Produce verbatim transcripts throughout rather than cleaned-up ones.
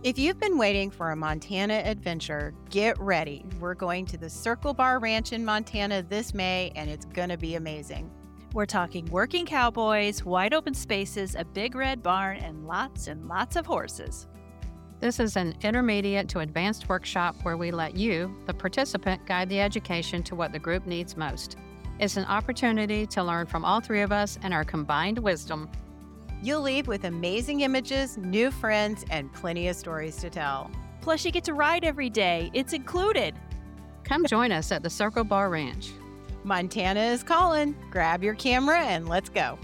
If you've been waiting for a Montana adventure, get ready. We're going to the Circle Bar Ranch in Montana this May, and it's going to be amazing. We're talking working cowboys, wide open spaces, a big red barn, and lots and lots of horses. This is an intermediate to advanced workshop where we let you, the participant, guide the education to what the group needs most. It's an opportunity to learn from all three of us and our combined wisdom. You'll leave with amazing images, new friends, and plenty of stories to tell. Plus, you get to ride every day. It's included. Come join us at the Circle Bar Ranch. Montana is calling. Grab your camera and let's go.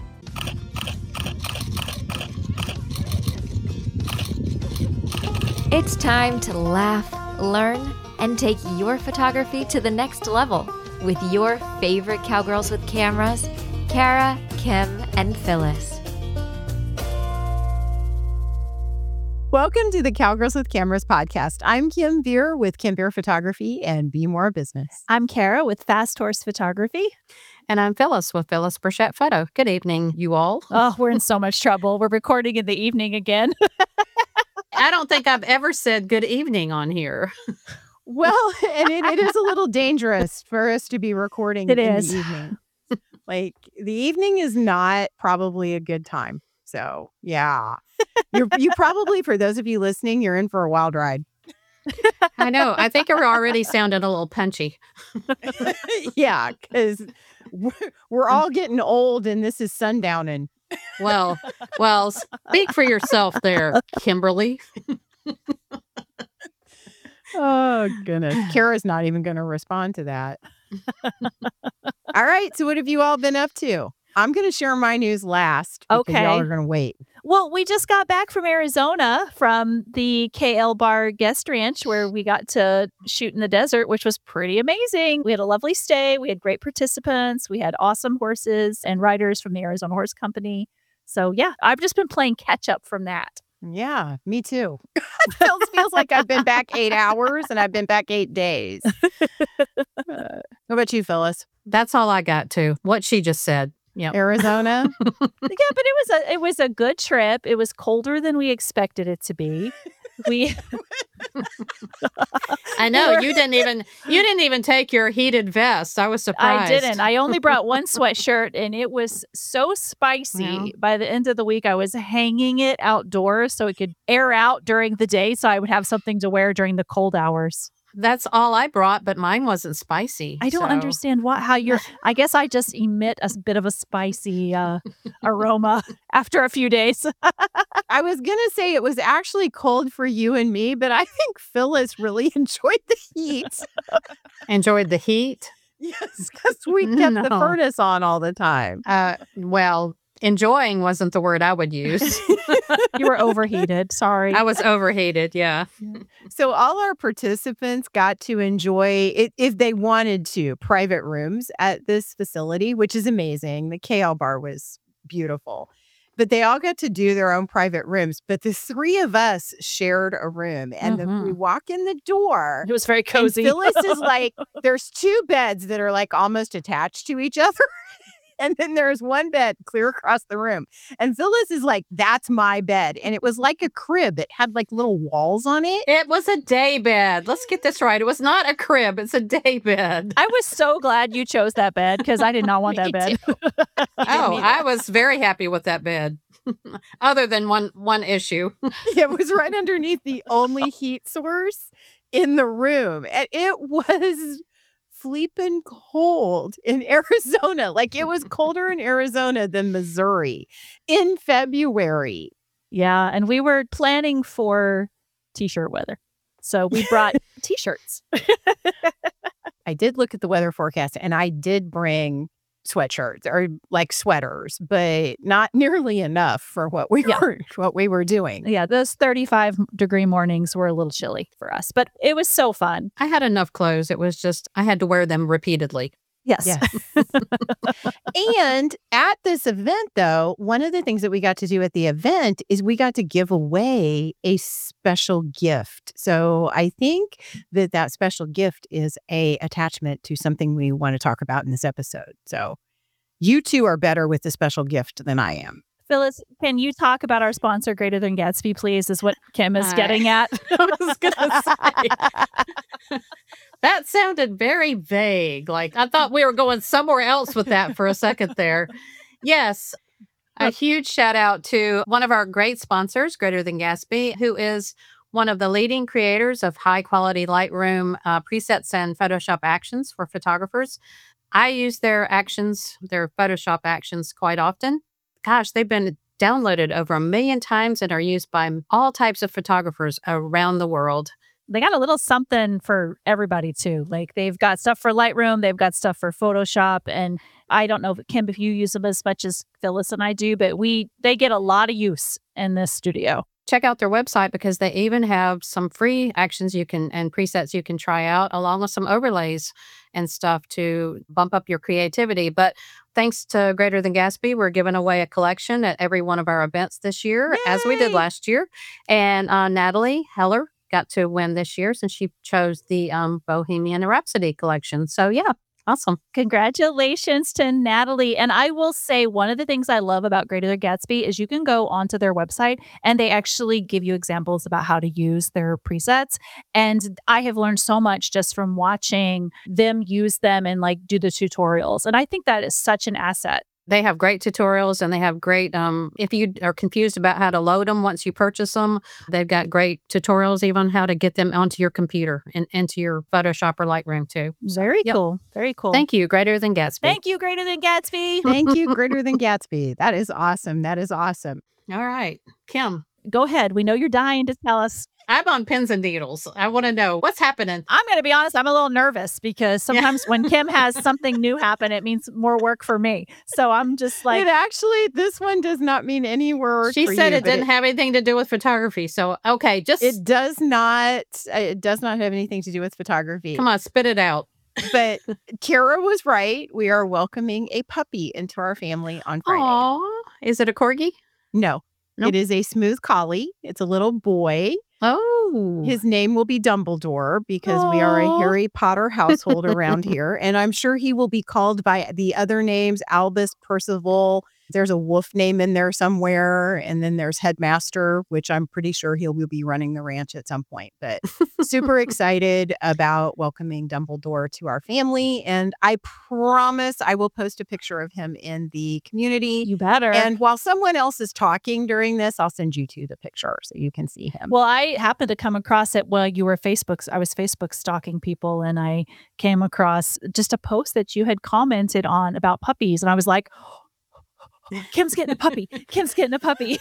It's time to laugh, learn, and take your photography to the next level with your favorite cowgirls with cameras, Kara, Kim, and Phyllis. Welcome to the Cowgirls with Cameras podcast. I'm Kim Beer with Kim Beer Photography and Be More Business. I'm Kara with Fast Horse Photography. And I'm Phyllis with Phyllis Burchett Photo. Good evening, you all. Oh, we're in so much trouble. We're recording in the evening again. I don't think I've ever said good evening on here. Well, and it, it is a little dangerous for us to be recording It in is. the evening. Like, the evening is not probably a good time. So, yeah. You're, you probably, for those of you listening, you're in for a wild ride. I know. I think we're already sounding a little punchy. Yeah, because we're, we're all getting old and this is sundowning. Well, well, speak for yourself there, Kimberly. Oh, goodness. Kara's not even going to respond to that. All right. So what have you all been up to? I'm going to share my news last because Okay. y'all are going to wait. Well, we just got back from Arizona from the K L Bar Guest Ranch where we got to shoot in the desert, which was pretty amazing. We had a lovely stay. We had great participants. We had awesome horses and riders from the Arizona Horse Company. So, yeah, I've just been playing catch up from that. Yeah, me too. It feels, feels like I've been back eight hours and I've been back eight days. Uh, what about you, Phyllis? That's all I got to. What she just said. Yep. Arizona? Yeah, but it was a it was a good trip. It was colder than we expected it to be. We I know you didn't even you didn't even take your heated vest. I was surprised. I didn't. I only brought one sweatshirt and it was so spicy. Well. By the end of the week, I was hanging it outdoors so it could air out during the day so I would have something to wear during the cold hours. That's all I brought, but mine wasn't spicy. I don't so- understand what how you're I guess I just emit a bit of a spicy uh, aroma after a few days. I was going to say it was actually cold for you and me, but I think Phyllis really enjoyed the heat. Enjoyed the heat. Yes, because we kept the No. furnace on all the time. Uh, well, enjoying wasn't the word I would use. You were overheated. Sorry. I was overheated. Yeah. So all our participants got to enjoy, it, if they wanted to, private rooms at this facility, which is amazing. The K L Bar was beautiful. But they all got to do their own private rooms. But the three of us shared a room. And then we Mhm. walk in the door. It was very And cozy. Phyllis is like, there's two beds that are like almost attached to each other. And then there's one bed clear across the room. And Phyllis is like, that's my bed. And it was like a crib. It had like little walls on it. It was a day bed. Let's get this right. It was not a crib. It's a day bed. I was so glad you chose that bed because I did not want that Me bed. Oh, I was very happy with that bed. Other than one one issue. It was right underneath the only heat source in the room. And it was flipping cold in Arizona. Like it was colder in Arizona than Missouri in February. Yeah, and we were planning for t-shirt weather. So we brought t-shirts. I did look at the weather forecast and I did bring sweatshirts or like sweaters, but not nearly enough for what we Yeah. were what we were doing. Yeah, those thirty-five degree mornings were a little chilly for us, but it was so fun. I had enough clothes. It was just, I had to wear them repeatedly. Yes. Yeah. And at this event, though, one of the things that we got to do at the event is we got to give away a special gift. So I think that that special gift is a attachment to something we want to talk about in this episode. So you two are better with the special gift than I am. Phyllis, can you talk about our sponsor, Greater Than Gatsby, please, is what Kim is Uh, getting at. I was going to say. That sounded very vague. Like I thought we were going somewhere else with that for a second there. Yes. A huge shout out to one of our great sponsors, Greater Than Gatsby, who is one of the leading creators of high quality Lightroom uh, presets and Photoshop actions for photographers. I use their actions, their Photoshop actions quite often. Gosh, they've been downloaded over a million times and are used by all types of photographers around the world. They got a little something for everybody too. Like they've got stuff for Lightroom, they've got stuff for Photoshop, and I don't know, Kim, if you use them as much as Phyllis and I do, but we they get a lot of use in this studio. Check out their website because they even have some free actions you can and presets you can try out, along with some overlays and stuff to bump up your creativity. But thanks to Greater Than Gatsby, we're giving away a collection at every one of our events this year, Yay! as we did last year. And uh, Natalie Heller got to win this year since she chose the um, Bohemian Rhapsody collection. So yeah, awesome. Congratulations to Natalie. And I will say one of the things I love about Greater Than Gatsby is you can go onto their website and they actually give you examples about how to use their presets. And I have learned so much just from watching them use them and like do the tutorials. And I think that is such an asset. They have great tutorials and they have great, um, if you are confused about how to load them once you purchase them, they've got great tutorials even how to get them onto your computer and into your Photoshop or Lightroom too. Very Yep. cool. Very cool. Thank you, Greater Than Gatsby. Thank you, Greater Than Gatsby. Thank you, Greater Than Gatsby. That is awesome. That is awesome. All right, Kim, Go ahead. We know you're dying to tell us. I'm on pins and needles. I want to know what's happening. I'm going to be honest, I'm a little nervous because sometimes when Kim has something new happen, it means more work for me. So I'm just like, it actually, this one does not mean any work. She for said you, it but didn't have anything to do with photography. So, okay, just It does not. It does not have anything to do with photography. come on, spit it out. But Kara was right. We are welcoming a puppy into our family on Friday. Aw, is it a corgi? No, Nope. it is a smooth collie. It's a little boy. Oh, His name will be Dumbledore because we are a Aw. Harry Potter household around here. And I'm sure he will be called by the other names, Albus, Percival. There's a wolf name in there somewhere. And then there's Headmaster, which I'm pretty sure he will be running the ranch at some point. But super excited about welcoming Dumbledore to our family. And I promise I will post a picture of him in the community. you better. And while someone else is talking during this, I'll send you to the picture so you can see him. Well, I happened to come across it while you were Facebook. I was Facebook stalking people and I came across just a post that you had commented on about puppies. And I was like, Kim's getting a puppy. Kim's getting a puppy.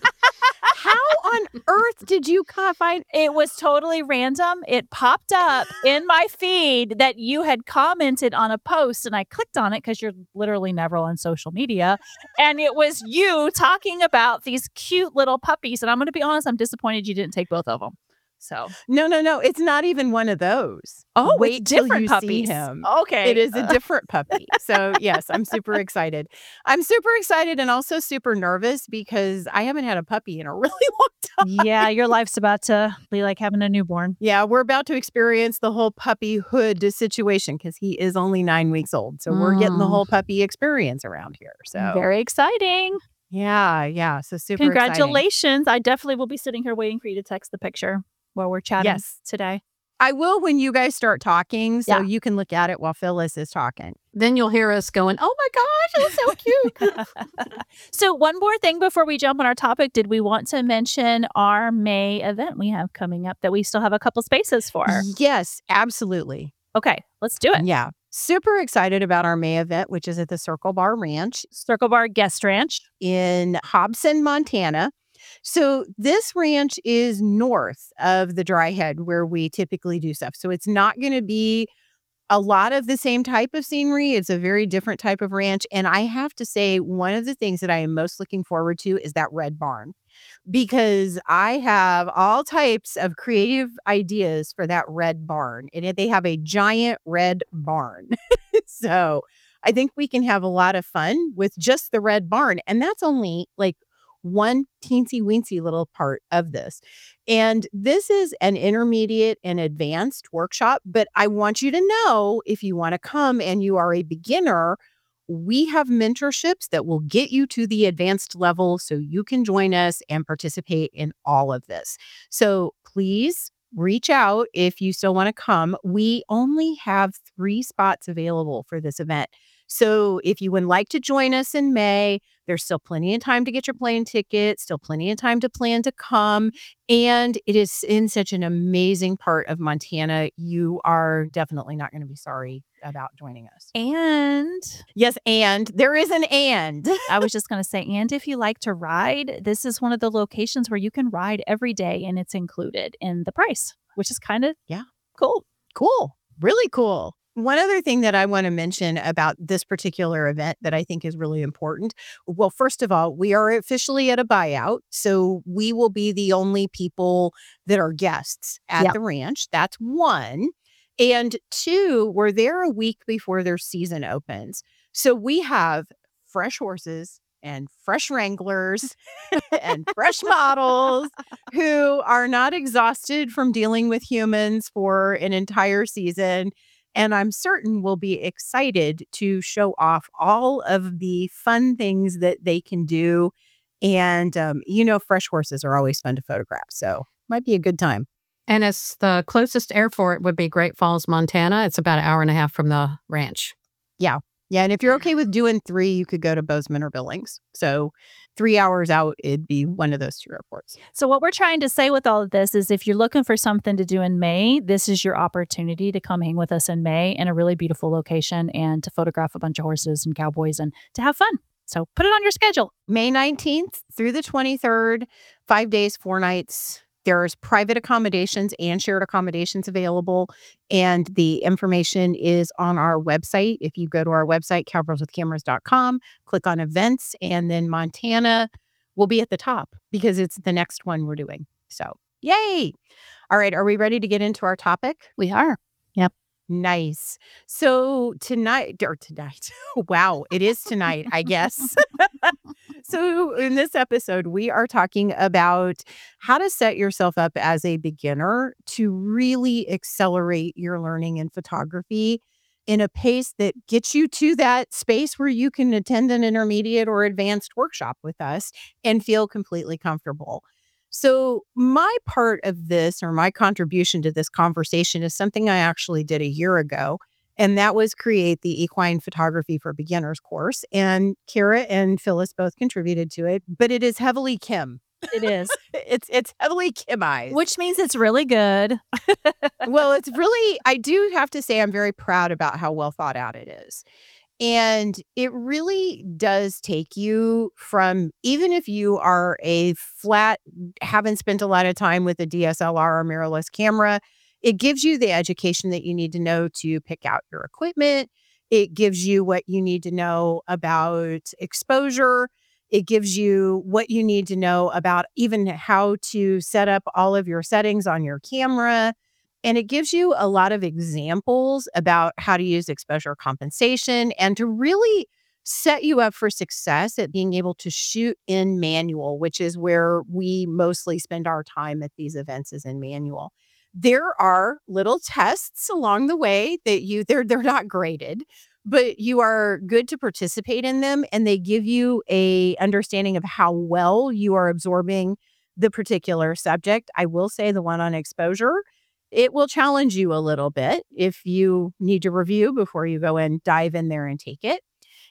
How on earth did you co- find? It was totally random. It popped up in my feed that you had commented on a post and I clicked on it because you're literally never on social media. And it was you talking about these cute little puppies. And I'm going to be honest, I'm disappointed you didn't take both of them. So, No, no, no. It's not even one of those. oh, Wait it's till different you puppies. see him. Okay. It is a different puppy. So, yes, I'm super excited. I'm super excited and also super nervous because I haven't had a puppy in a really long time. Yeah, your life's about to be like having a newborn. Yeah, we're about to experience the whole puppyhood situation because he is only nine weeks old. So, we're getting the Mm. whole puppy experience around here. So, Very exciting. yeah, yeah. So, super exciting. Congratulations. I definitely will be sitting here waiting for you to text the picture while we're chatting Yes. today. I will when you guys start talking so Yeah. you can look at it while Phyllis is talking. then you'll hear us going, oh my gosh, it's so cute. So one more thing before we jump on our topic, did we want to mention our May event we have coming up that we still have a couple spaces for? Yes, absolutely. Okay, let's do it. Yeah. Super excited about our May event, which is at the Circle Bar Ranch Circle Bar Guest Ranch. in Hobson, Montana. So this ranch is north of the Dry Head where we typically do stuff. So it's not going to be a lot of the same type of scenery. It's a very different type of ranch. And I have to say, one of the things that I am most looking forward to is that red barn, because I have all types of creative ideas for that red barn. And they have a giant red barn. So I think we can have a lot of fun with just the red barn. And that's only like one teensy weensy little part of this. And this is an intermediate and advanced workshop, but I want you to know if you want to come and you are a beginner, we have mentorships that will get you to the advanced level so you can join us and participate in all of this. So please reach out if you still want to come. We only have three spots available for this event. So if you would like to join us in May, there's still plenty of time to get your plane ticket, still plenty of time to plan to come. And it is in such an amazing part of Montana. You are definitely not going to be sorry about joining us. And Yes, and there is an and. I was just going to say, and if you like to ride, this is one of the locations where you can ride every day and it's included in the price, which is kind of Yeah. cool. Cool. Really cool. One other thing that I want to mention about this particular event that I think is really important. Well, first of all, we are officially at a buyout. So we will be the only people that are guests at Yep. the ranch. That's one. And two, we're there a week before their season opens. So we have fresh horses and fresh wranglers and fresh models who are not exhausted from dealing with humans for an entire season. And I'm certain will be excited to show off all of the fun things that they can do. And, um, you know, fresh horses are always fun to photograph. So might be a good time. And it's the closest airport would be Great Falls, Montana. It's about an hour and a half from the ranch. Yeah. And if you're okay with doing three, you could go to Bozeman or Billings. So three hours out, it'd be one of those two airports. So what we're trying to say with all of this is if you're looking for something to do in May, this is your opportunity to come hang with us in May in a really beautiful location and to photograph a bunch of horses and cowboys and to have fun. So put it on your schedule. May nineteenth through the twenty-third, five days, four nights. There's private accommodations and shared accommodations available. And the information is on our website. If you go to our website, cowgirls with cameras dot com, click on events, and then Montana will be at the top because it's the next one we're doing. So, yay. All right. Are we ready to get into our topic? We are. Yep. Nice. So tonight, or tonight, wow, it is tonight, I guess. So in this episode, we are talking about how to set yourself up as a beginner to really accelerate your learning in photography in a pace that gets you to that space where you can attend an intermediate or advanced workshop with us and feel completely comfortable. So my part of this, or my contribution to this conversation, is something I actually did a year ago. And that was create the Equine Photography for Beginners course. And Kara and Phyllis both contributed to it, but it is heavily Kim. It is. It's it's heavily Kimized. Which means it's really good. Well, it's really, I do have to say I'm very proud about how well thought out it is. And it really does take you from, even if you are a flat, haven't spent a lot of time with a D S L R or mirrorless camera, it gives you the education that you need to know to pick out your equipment. It gives you what you need to know about exposure. It gives you what you need to know about even how to set up all of your settings on your camera. And it gives you a lot of examples about how to use exposure compensation and to really set you up for success at being able to shoot in manual, which is where we mostly spend our time at these events, is in manual. There are little tests along the way that you, they're, they're not graded, but you are good to participate in them. And they give you a understanding of how well you are absorbing the particular subject. I will say the one on exposure, it will challenge you a little bit if you need to review before you go and dive in there and take it.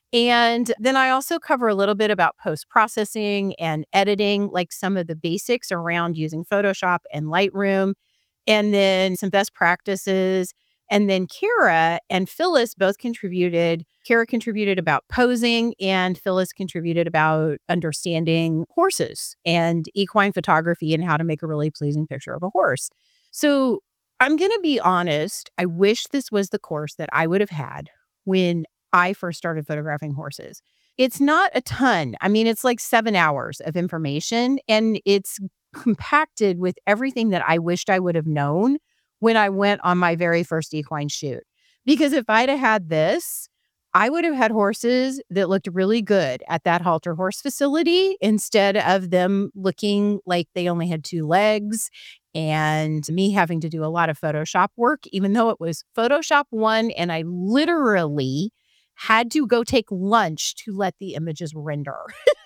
And then I also cover a little bit about post-processing and editing, like some of the basics around using Photoshop and Lightroom, and then some best practices. And then Kara and Phyllis both contributed. Kara contributed about posing, and Phyllis contributed about understanding horses and equine photography and how to make a really pleasing picture of a horse. So I'm going to be honest. I wish this was the course that I would have had when I first started photographing horses. It's not a ton. I mean, it's like seven hours of information, and it's compacted with everything that I wished I would have known when I went on my very first equine shoot. Because if I'd have had this, I would have had horses that looked really good at that halter horse facility instead of them looking like they only had two legs and me having to do a lot of Photoshop work, even though it was Photoshop one. And I literally had to go take lunch to let the images render.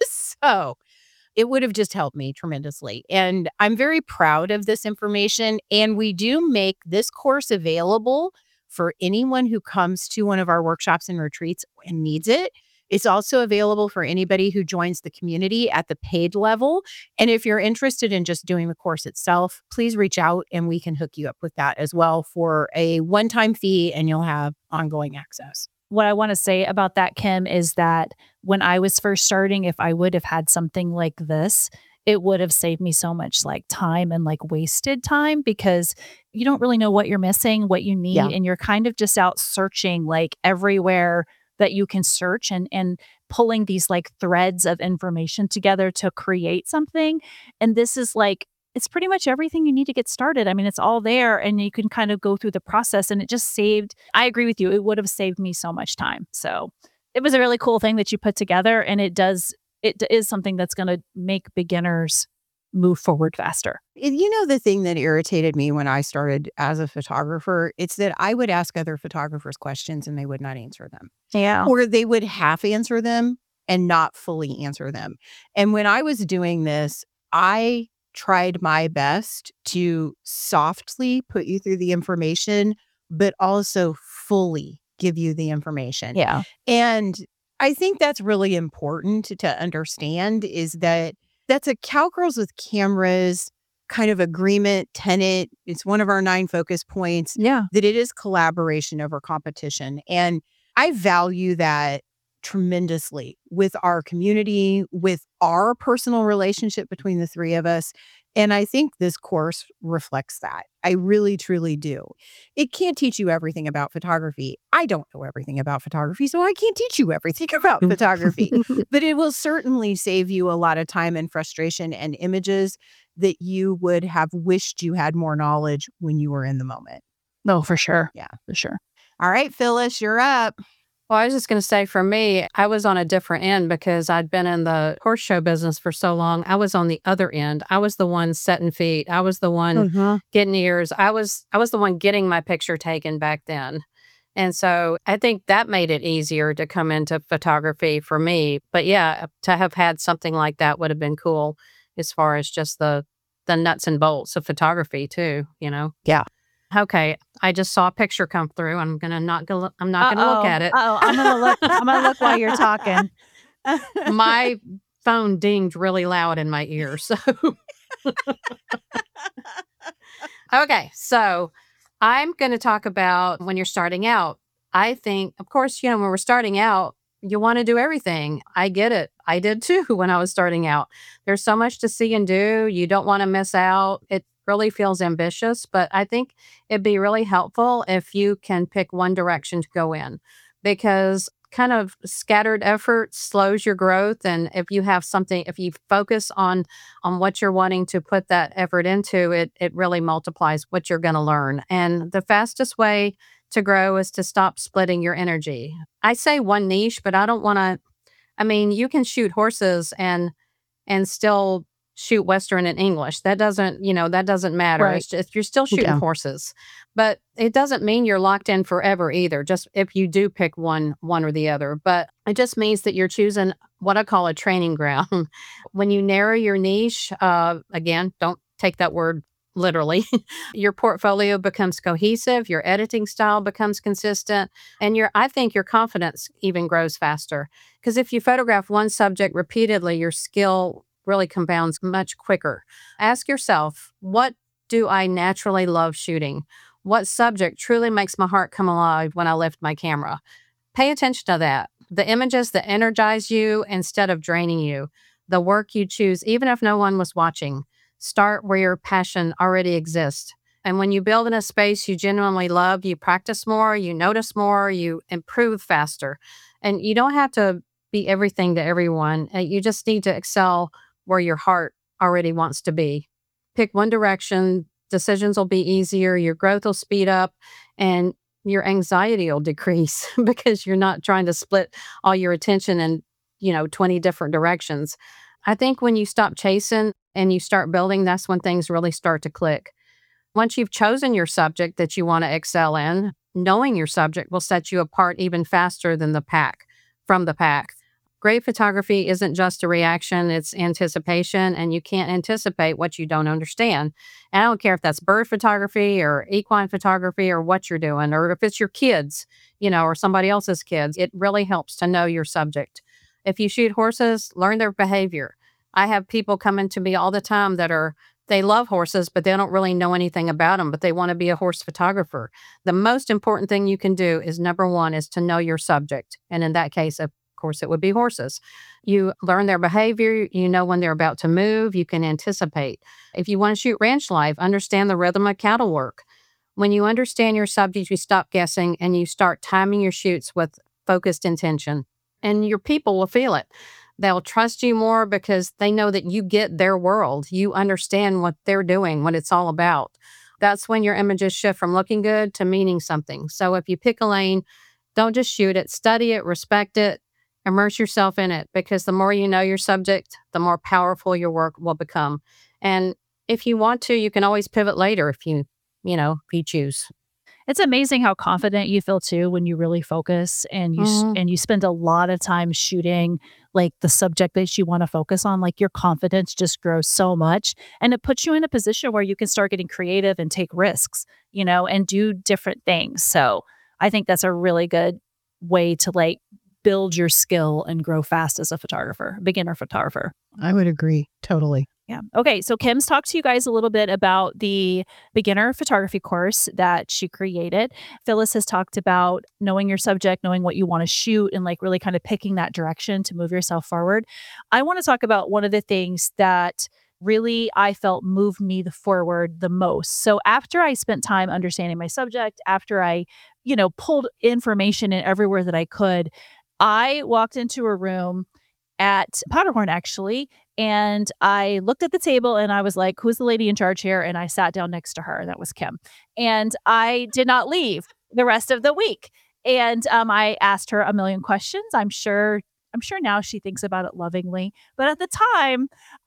So it would have just helped me tremendously. And I'm very proud of this information. And we do make this course available for anyone who comes to one of our workshops and retreats and needs it. It's also available for anybody who joins the community at the paid level. And if you're interested in just doing the course itself, please reach out and we can hook you up with that as well for a one-time fee, and you'll have ongoing access. What I want to say about that, Kim, is that when I was first starting, if I would have had something like this, it would have saved me so much like time and like wasted time, because you don't really know what you're missing, what you need. Yeah. And you're kind of just out searching like everywhere that you can search and, and pulling these like threads of information together to create something. And this is like, it's pretty much everything you need to get started. I mean, it's all there and you can kind of go through the process, and it just saved, I agree with you, it would have saved me so much time. So it was a really cool thing that you put together, and it does, it is something that's going to make beginners move forward faster. And you know, the thing that irritated me when I started as a photographer, it's that I would ask other photographers questions and they would not answer them. Yeah. Or they would half answer them and not fully answer them. And when I was doing this, I tried my best to softly put you through the information, but also fully give you the information. Yeah. And I think that's really important to, to understand, is that that's a Cowgirls with Cameras kind of agreement, tenet. It's one of our nine focus points. Yeah. That it is collaboration over competition. And I value that tremendously with our community, with our personal relationship between the three of us. And I think this course reflects that. I really, truly do. It can't teach you everything about photography. I don't know everything about photography, so I can't teach you everything about photography. But it will certainly save you a lot of time and frustration and images that you would have wished you had more knowledge when you were in the moment. No, for sure. Yeah. For sure. All right, Phyllis, you're up. Well, I was just going to say, for me, I was on a different end because I'd been in the horse show business for so long. I was on the other end. I was the one setting feet. I was the one Mm-hmm. getting ears. I was I was the one getting my picture taken back then. And so I think that made it easier to come into photography for me. But yeah, to have had something like that would have been cool, as far as just the the nuts and bolts of photography too, you know? Yeah. Okay, I just saw a picture come through. I'm gonna not go. I'm not gonna look at it. Oh, I'm gonna look. I'm gonna look while you're talking. My phone dinged really loud in my ear. So, okay, so I'm going to talk about when you're starting out. I think, of course, you know, when we're starting out, you want to do everything. I get it. I did too when I was starting out. There's so much to see and do. You don't want to miss out. It really feels ambitious, but I think it'd be really helpful if you can pick one direction to go in, because kind of scattered effort slows your growth. And if you have something, if you focus on on what you're wanting to put that effort into, it it really multiplies what you're going to learn. And the fastest way to grow is to stop splitting your energy. I say one niche, but I don't want to, I mean, you can shoot horses and and still shoot Western and English. That doesn't, you know, that doesn't matter. Right. It's just, you're still shooting Yeah. horses, but it doesn't mean you're locked in forever either. Just if you do pick one, one or the other, but it just means that you're choosing what I call a training ground. When you narrow your niche, uh, again, don't take that word literally. Your portfolio becomes cohesive, your editing style becomes consistent, and your, I think your confidence even grows faster. Because if you photograph one subject repeatedly, your skill really compounds much quicker. Ask yourself, what do I naturally love shooting? What subject truly makes my heart come alive when I lift my camera? Pay attention to that. The images that energize you instead of draining you. The work you choose, even if no one was watching. Start where your passion already exists. And when you build in a space you genuinely love, you practice more, you notice more, you improve faster. And you don't have to be everything to everyone. Uh, You just need to excel where your heart already wants to be. Pick one direction, decisions will be easier, your growth will speed up, and your anxiety will decrease because you're not trying to split all your attention in, you know, twenty different directions. I think when you stop chasing and you start building, that's when things really start to click. Once you've chosen your subject that you want to excel in, knowing your subject will set you apart even faster than the pack, from the pack. Great photography isn't just a reaction, it's anticipation, and you can't anticipate what you don't understand. And I don't care if that's bird photography or equine photography or what you're doing, or if it's your kids, you know, or somebody else's kids. It really helps to know your subject. If you shoot horses, learn their behavior. I have people coming to me all the time that are, they love horses, but they don't really know anything about them, but they want to be a horse photographer. The most important thing you can do is, number one, is to know your subject. And in that case, of course, it would be horses. You learn their behavior. You know when they're about to move. You can anticipate. If you want to shoot ranch life, understand the rhythm of cattle work. When you understand your subject, you stop guessing and you start timing your shoots with focused intention. And your people will feel it. They'll trust you more because they know that you get their world. You understand what they're doing, what it's all about. That's when your images shift from looking good to meaning something. So if you pick a lane, don't just shoot it, study it, respect it, immerse yourself in it, because the more you know your subject, the more powerful your work will become. And if you want to, you can always pivot later if you, you know, if you choose. It's amazing how confident you feel too when you really focus and you s Mhm. and you spend a lot of time shooting, like, the subject that you wanna focus on. Like, your confidence just grows so much, and it puts you in a position where you can start getting creative and take risks, you know, and do different things. So, I think that's a really good way to, like, build your skill and grow fast as a photographer, beginner photographer. I would agree. Totally. Yeah. Okay. So Kim's talked to you guys a little bit about the beginner photography course that she created. Phyllis has talked about knowing your subject, knowing what you want to shoot, and like really kind of picking that direction to move yourself forward. I want to talk about one of the things that really I felt moved me the forward the most. So after I spent time understanding my subject, after I, you know, pulled information in everywhere that I could, I walked into a room at Powderhorn actually, and I looked at the table and I was like, who's the lady in charge here? And I sat down next to her, and that was Kim. And I did not leave the rest of the week. And um, I asked her a million questions. I'm sure I'm sure now she thinks about it lovingly. But at the time,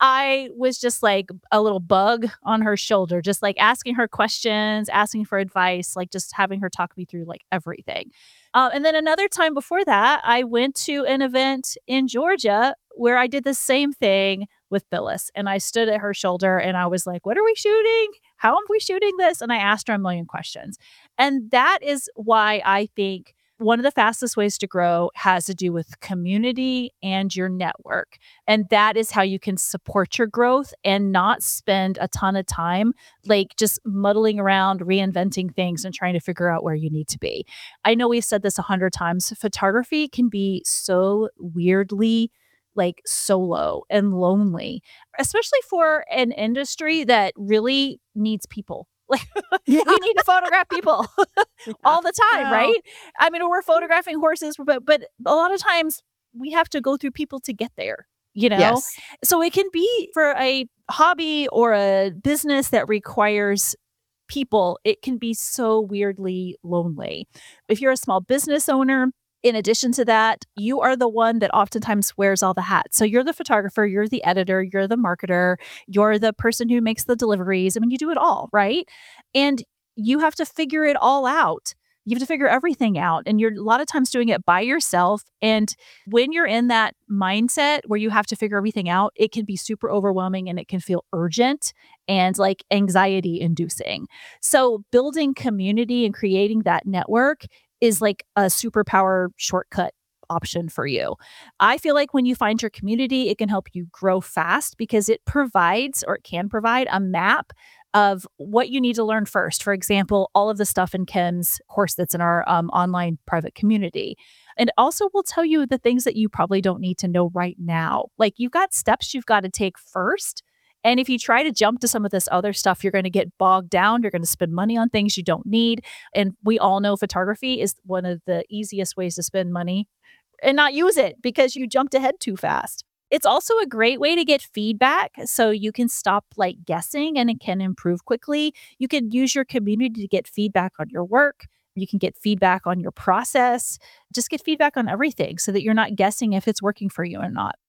I was just like a little bug on her shoulder, just like asking her questions, asking for advice, like just having her talk me through like everything. Uh, and then another time before that, I went to an event in Georgia where I did the same thing with Phyllis. And I stood at her shoulder and I was like, what are we shooting? How are we shooting this? And I asked her a million questions. And that is why I think one of the fastest ways to grow has to do with community and your network. And that is how you can support your growth and not spend a ton of time like just muddling around, reinventing things and trying to figure out where you need to be. I know we've said this a hundred times. Photography can be so weirdly like solo and lonely, especially for an industry that really needs people. Like Yeah. we need to photograph people all the time, Well, right? I mean, we're photographing horses, but but a lot of times we have to go through people to get there, you know? yes. So it can be for a hobby or a business that requires people, it can be so weirdly lonely. If you're a small business owner, in addition to that, you are the one that oftentimes wears all the hats. So you're the photographer, you're the editor, you're the marketer, you're the person who makes the deliveries. I mean, you do it all, right? And you have to figure it all out. You have to figure everything out. And you're a lot of times doing it by yourself. And when you're in that mindset where you have to figure everything out, it can be super overwhelming and it can feel urgent and like anxiety inducing. So building community and creating that network is like a superpower shortcut option for you. I feel like when you find your community, it can help you grow fast because it provides or it can provide a map of what you need to learn first. For example, all of the stuff in Kim's course that's in our um, online private community. And also will tell you the things that you probably don't need to know right now. Like you've got steps you've got to take first. And if you try to jump to some of this other stuff, you're going to get bogged down. You're going to spend money on things you don't need. And we all know photography is one of the easiest ways to spend money and not use it because you jumped ahead too fast. It's also a great way to get feedback so you can stop like guessing and it can improve quickly. You can use your community to get feedback on your work. You can get feedback on your process. Just get feedback on everything so that you're not guessing if it's working for you or not.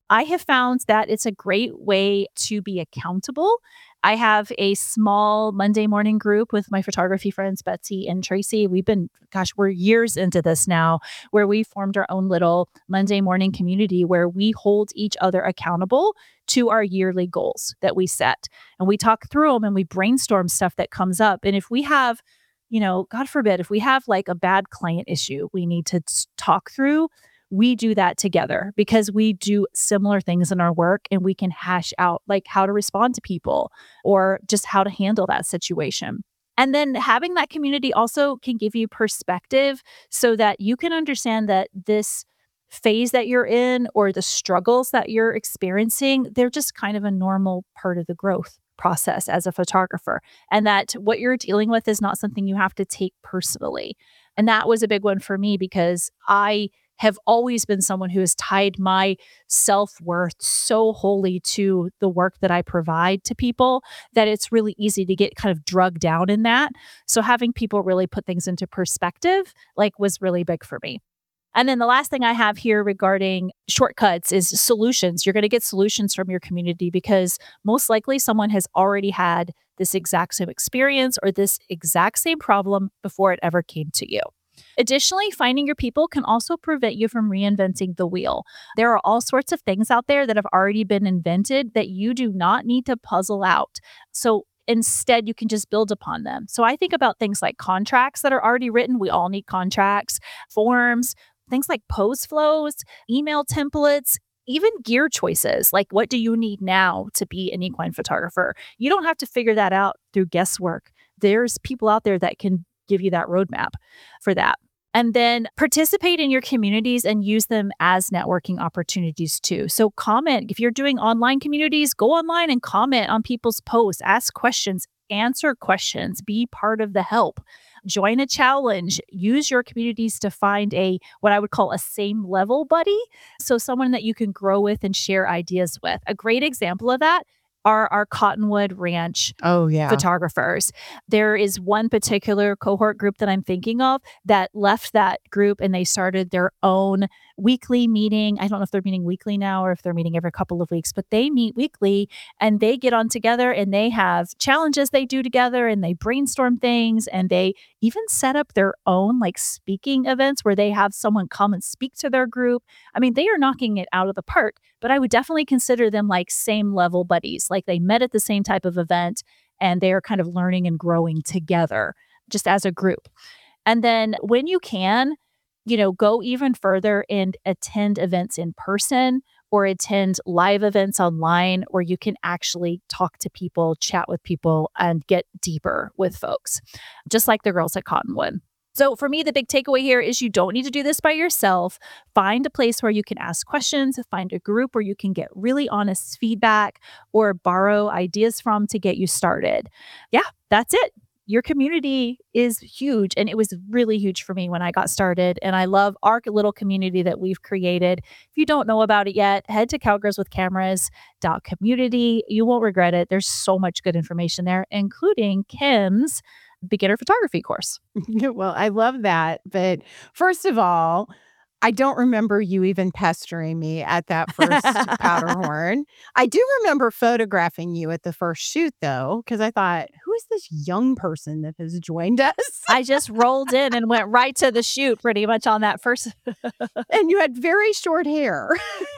I have found that it's a great way to be accountable. I have a small Monday morning group with my photography friends, Betsy and Tracy. We've been, gosh, we're years into this now, where we formed our own little Monday morning community where we hold each other accountable to our yearly goals that we set. And we talk through them and we brainstorm stuff that comes up. And if we have, you know, God forbid, if we have like a bad client issue we need to t- talk through, we do that together because we do similar things in our work and we can hash out like how to respond to people or just how to handle that situation. And then having that community also can give you perspective so that you can understand that this phase that you're in or the struggles that you're experiencing, they're just kind of a normal part of the growth process as a photographer. And that what you're dealing with is not something you have to take personally. And that was a big one for me because I have always been someone who has tied my self-worth so wholly to the work that I provide to people that it's really easy to get kind of drugged down in that. So having people really put things into perspective, like, was really big for me. And then the last thing I have here regarding shortcuts is solutions. You're going to get solutions from your community because most likely someone has already had this exact same experience or this exact same problem before it ever came to you. Additionally, finding your people can also prevent you from reinventing the wheel. There are all sorts of things out there that have already been invented that you do not need to puzzle out. So instead, you can just build upon them. So I think about things like contracts that are already written. We all need contracts, forms, things like pose flows, email templates, even gear choices. Like, what do you need now to be an equine photographer? You don't have to figure that out through guesswork. There's people out there that can give you that roadmap for that. And then participate in your communities and use them as networking opportunities too. So comment. If you're doing online communities, go online and comment on people's posts, ask questions, answer questions, be part of the help. Join a challenge, use your communities to find a, what I would call a same level buddy. So someone that you can grow with and share ideas with. A great example of that are our Cottonwood Ranch Oh, yeah. photographers. There is one particular cohort group that I'm thinking of that left that group and they started their own weekly meeting. I don't know if they're meeting weekly now or if they're meeting every couple of weeks, but they meet weekly and they get on together and they have challenges they do together and they brainstorm things and they even set up their own like speaking events where they have someone come and speak to their group. I mean, they are knocking it out of the park, but I would definitely consider them like same level buddies. Like they met at the same type of event and they are kind of learning and growing together just as a group. And then when you can, you know, go even further and attend events in person or attend live events online where you can actually talk to people, chat with people, and get deeper with folks, just like the girls at Cottonwood. So for me, the big takeaway here is you don't need to do this by yourself. Find a place where you can ask questions, find a group where you can get really honest feedback or borrow ideas from to get you started. Yeah, that's it. Your community is huge, and it was really huge for me when I got started. And I love our little community that we've created. If you don't know about it yet, head to cowgirls with cameras dot community. You won't regret it. There's so much good information there, including Kim's beginner photography course. Well, I love that. But first of all, I don't remember you even pestering me at that first Powderhorn. I do remember photographing you at the first shoot, though, because I thought, who is this young person that has joined us? I just rolled in and went right to the shoot pretty much on that first. And you had very short hair.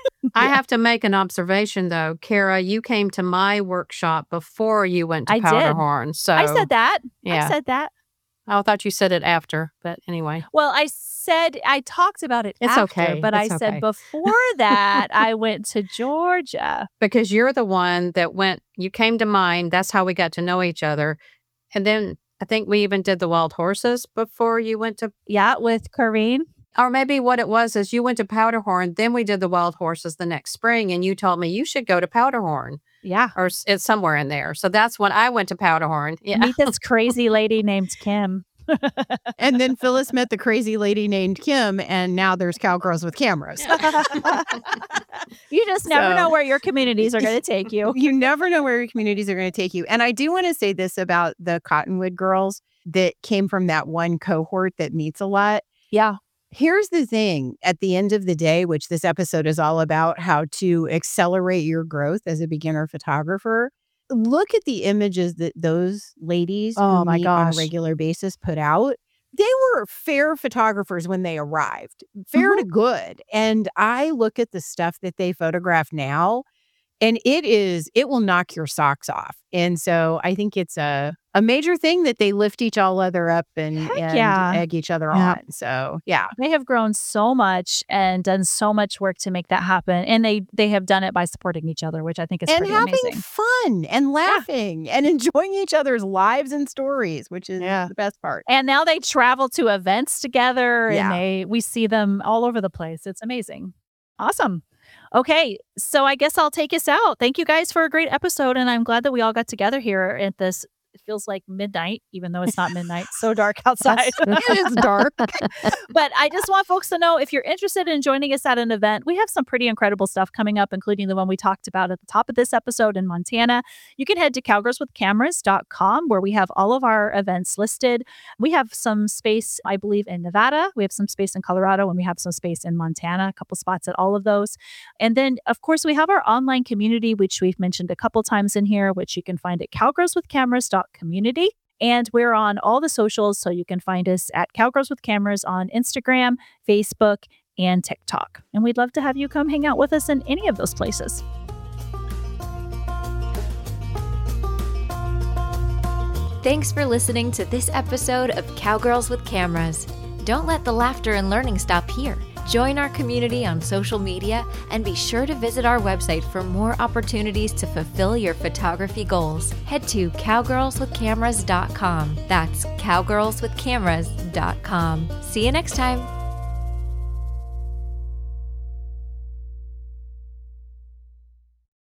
I have to make an observation, though. Kara, you came to my workshop before you went to I did. Powderhorn. So I said that. Yeah. I said that. I thought you said it after, but anyway. Well, I said, I talked about it It's after, okay. but It's I okay. said before that, I went to Georgia. Because you're the one that went, you came to mine. That's how we got to know each other. And then I think we even did the wild horses before you went to, Yeah, with Corrine. or maybe what it was is you went to Powderhorn, then we did the wild horses the next spring, and you told me you should go to Powderhorn, Yeah. or s- it's somewhere in there. So that's when I went to Powderhorn. Yeah. Meet this crazy lady named Kim. And then Phyllis met the crazy lady named Kim, and now there's Cowgirls with Cameras. You just never So- know where your communities are going to take you. You never know where your communities are going to take you. And I do want to say this about the Cottonwood girls that came from that one cohort that meets a lot. Yeah. Here's the thing. At the end of the day, which this episode is all about, how to accelerate your growth as a beginner photographer. Look at the images that those ladies Oh who my meet on a gosh. regular basis put out. They were fair photographers when they arrived, fair Mhm. to good. And I look at the stuff that they photograph now, and it is, it will knock your socks off. And so I think it's a, a major thing that they lift each all other up and, Heck and yeah. egg each other Yeah. on. So yeah. They have grown so much and done so much work to make that happen. And they they have done it by supporting each other, which I think is And pretty having amazing. fun and laughing and enjoying each other's lives and stories, which is Yeah. the best part. And now they travel to events together Yeah. and they we see them all over the place. It's amazing. Awesome. Okay, so I guess I'll take us out. Thank you guys for a great episode, and I'm glad that we all got together here at this. It feels like midnight, even though it's not midnight. So dark outside. It is dark. But I just want folks to know, if you're interested in joining us at an event, we have some pretty incredible stuff coming up, including the one we talked about at the top of this episode in Montana. You can head to cowgirls with cameras dot com, where we have all of our events listed. We have some space, I believe, in Nevada. We have some space in Colorado, and we have some space in Montana, a couple spots at all of those. And then, of course, we have our online community, which we've mentioned a couple times in here, which you can find at cowgirls with cameras dot community. And we're on all the socials, so you can find us at Cowgirls with Cameras on Instagram, Facebook, and TikTok. And we'd love to have you come hang out with us in any of those places. Thanks for listening to this episode of Cowgirls with Cameras. Don't let the laughter and learning stop here. Join our community on social media and be sure to visit our website for more opportunities to fulfill your photography goals. Head to cowgirls with cameras dot com. That's cowgirls with cameras dot com. See you next time.